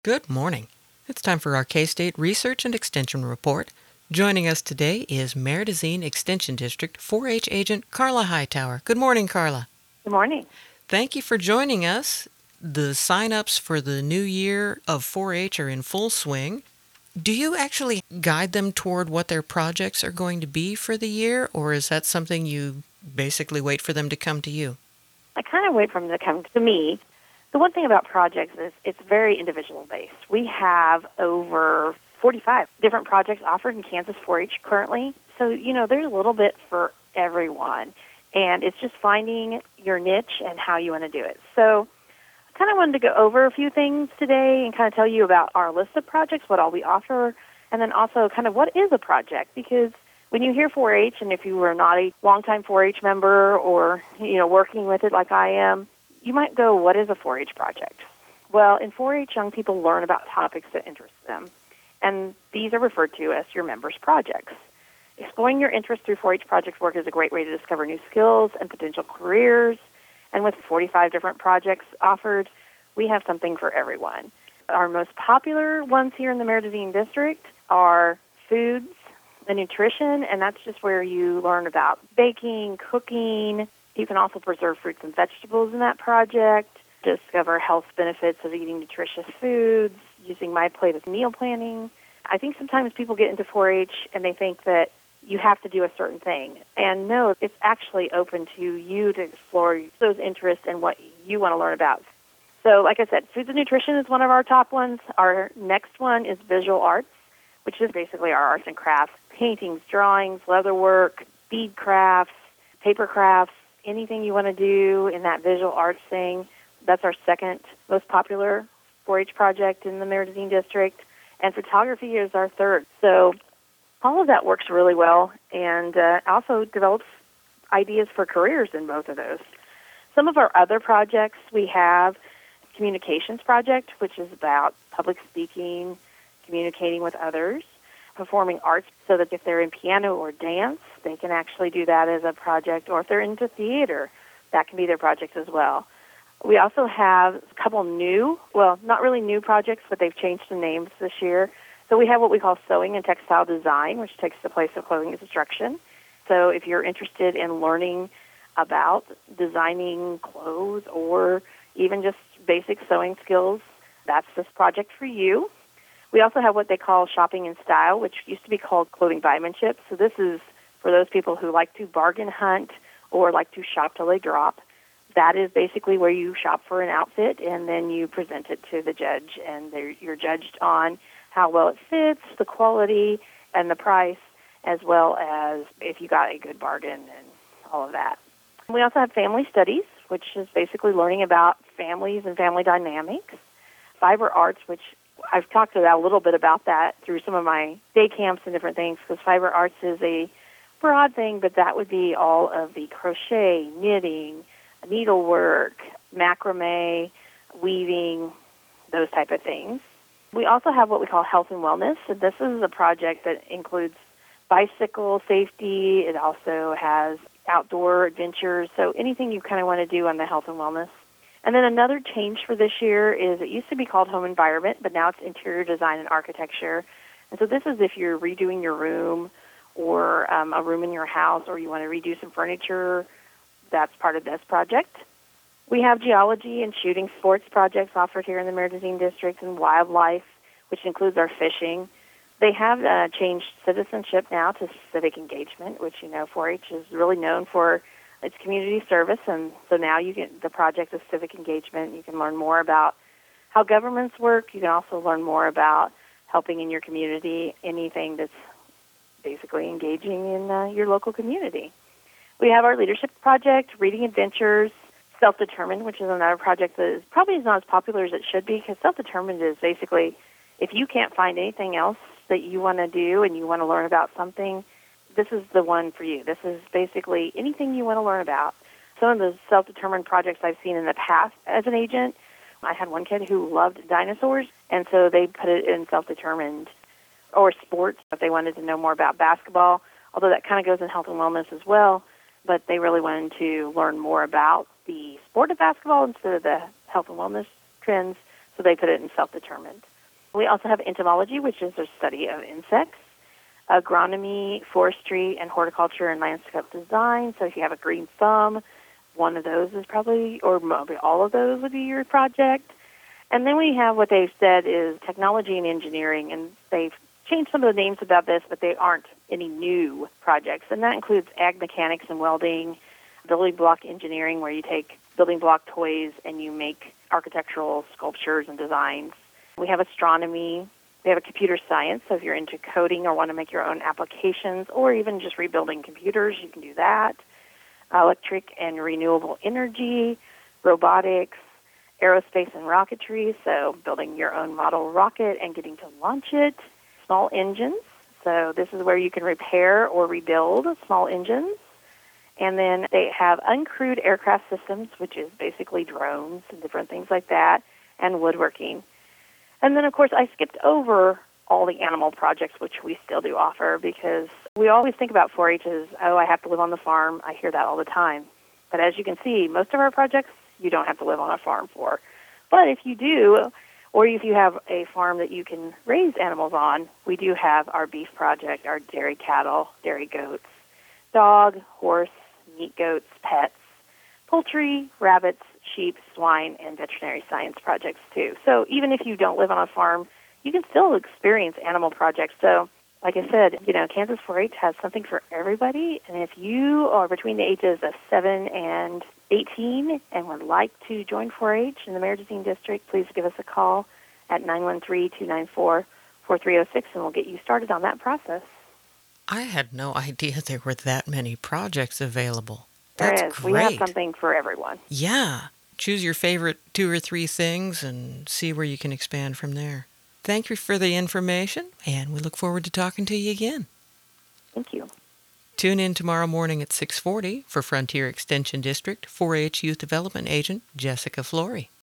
Good morning. It's time for our K-State Research and Extension Report. Joining us today is Merdocine Extension District 4-H agent Carla Hightower. Good morning, Carla. Good morning. Thank you for joining us. The sign-ups for the new year of 4-H are in full swing. Do you actually guide them toward what their projects are going to be for the year, or is that something you basically wait for them to come to you? I kind of wait for them to come to me. The one thing about projects is it's very individual based. We have over 45 different projects offered in Kansas 4-H currently. So, there's a little bit for everyone. And it's just finding your niche and how you want to do it. So I kind of wanted to go over a few things today and kind of tell you about our list of projects, what all we offer, and then also kind of what is a project. Because when you hear 4-H, and if you were not a longtime 4-H member or, working with it like I am, you might go, what is a 4-H project? Well, in 4-H, young people learn about topics that interest them, and these are referred to as your members' projects. Exploring your interest through 4-H projects work is a great way to discover new skills and potential careers, and with 45 different projects offered, we have something for everyone. Our most popular ones here in the Merdocine District are foods and nutrition, and that's just where you learn about baking, cooking. You can also preserve fruits and vegetables in that project, discover health benefits of eating nutritious foods, using My Plate as meal planning. I think sometimes people get into 4-H and they think that you have to do a certain thing. And no, it's actually open to you to explore those interests and what you want to learn about. So like I said, foods and nutrition is one of our top ones. Our next one is visual arts, which is basically our arts and crafts, paintings, drawings, leatherwork, bead crafts, paper crafts, anything you want to do in that visual arts thing. That's our second most popular 4-H project in the Merdocine District, and photography is our third. So all of that works really well and also develops ideas for careers in both of those. Some of our other projects, we have communications project, which is about public speaking, communicating with others, performing arts, so that if they're in piano or dance, they can actually do that as a project, or if they're into theater, that can be their project as well. We also have a couple new, well, not really new projects, but they've changed the names this year. So we have what we call sewing and textile design, which takes the place of clothing instruction. So if you're interested in learning about designing clothes or even just basic sewing skills, that's this project for you. We also have what they call shopping in style, which used to be called clothing buymanship. So this is for those people who like to bargain hunt or like to shop till they drop. That is basically where you shop for an outfit and then you present it to the judge, and you're judged on how well it fits, the quality, and the price, as well as if you got a good bargain and all of that. We also have family studies, which is basically learning about families and family dynamics. Fiber arts, which I've talked about a little bit about that through some of my day camps and different things, because fiber arts is a broad thing, but that would be all of the crochet, knitting, needlework, macrame, weaving, those type of things. We also have what we call health and wellness. So this is a project that includes bicycle safety. It also has outdoor adventures, so anything you kind of want to do on the health and wellness. And then another change for this year is it used to be called home environment, but now it's interior design and architecture. And so this is if you're redoing your room or a room in your house, or you want to redo some furniture, that's part of this project. We have geology and shooting sports projects offered here in the Merdocine District, and wildlife, which includes our fishing. They have changed citizenship now to civic engagement, which, 4-H is really known for its community service, and so now you get the project of civic engagement. You can learn more about how governments work. You can also learn more about helping in your community, anything that's basically engaging in your local community. We have our leadership project, reading adventures, self-determined, which is another project that is probably not as popular as it should be, because self-determined is basically if you can't find anything else that you want to do and you want to learn about something, this is the one for you. This is basically anything you want to learn about. Some of the self-determined projects I've seen in the past as an agent, I had one kid who loved dinosaurs, and so they put it in self-determined. Or sports, if they wanted to know more about basketball, although that kind of goes in health and wellness as well, but they really wanted to learn more about the sport of basketball instead of the health and wellness trends, so they put it in self-determined. We also have entomology, which is the study of insects, agronomy, forestry, and horticulture and landscape design. So if you have a green thumb, one of those is probably, or maybe all of those would be your project. And then we have what they've said is technology and engineering, and they've changed some of the names about this, but they aren't any new projects. And that includes ag mechanics and welding, building block engineering, where you take building block toys and you make architectural sculptures and designs. We have astronomy. We have a computer science, so if you're into coding or want to make your own applications or even just rebuilding computers, you can do that. Electric and renewable energy, robotics, aerospace and rocketry, so building your own model rocket and getting to launch it. Small engines, so this is where you can repair or rebuild small engines. And then they have uncrewed aircraft systems, which is basically drones and different things like that, and woodworking. And then, of course, I skipped over all the animal projects, which we still do offer, because we always think about 4-H as, oh, I have to live on the farm. I hear that all the time. But as you can see, most of our projects you don't have to live on a farm for. But if you do, or if you have a farm that you can raise animals on, we do have our beef project, our dairy cattle, dairy goats, dog, horse, meat goats, pets, poultry, rabbits, sheep, swine, and veterinary science projects too. So even if you don't live on a farm, you can still experience animal projects. So like I said, Kansas 4-H has something for everybody. And if you are between the ages of 7 and 18 and would like to join 4-H in the Maritime District, please give us a call at 913-294-4306, and we'll get you started on that process. I had no idea there were that many projects available. There That's is. great. We have something for everyone. Yeah. Choose your favorite 2 or 3 things and see where you can expand from there. Thank you for the information, and we look forward to talking to you again. Thank you. Tune in tomorrow morning at 6:40 for Frontier Extension District 4-H Youth Development Agent Jessica Flory.